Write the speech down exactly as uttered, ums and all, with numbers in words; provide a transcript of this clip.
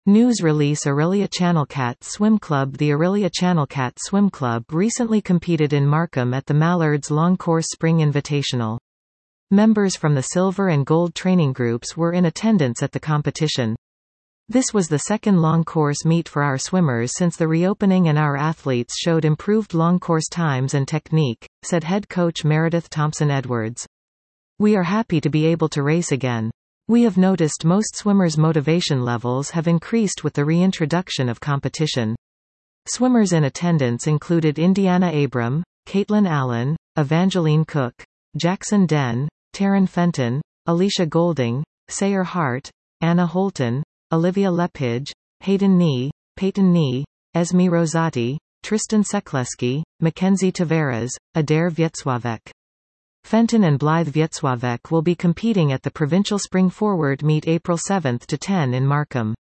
News release Orillia Channelcat Swim Club. The Orillia Channelcat Swim Club recently competed in Markham at the Mallards Long Course Spring Invitational. Members from the silver and gold training groups were in attendance at the competition. This was the second long course meet for our swimmers since the reopening, and our athletes showed improved long course times and technique, said head coach Meredith Thompson-Edwards. We are happy to be able to race again. We have noticed most swimmers' motivation levels have increased with the reintroduction of competition. Swimmers in attendance included Indiana Abram, Caitlin Allen, Evangeline Cook, Jackson Den, Taryn Fenton, Alicia Golding, Sayer Hart, Anna Holton, Olivia Lepage, Hayden Nee, Peyton Nee, Esme Rosati, Tristan Sekleski, Mackenzie Tavares, Adair Vietzwavek. Fenton and Blythe Vietzwavek will be competing at the Provincial Spring Forward Meet April seventh to tenth in Markham.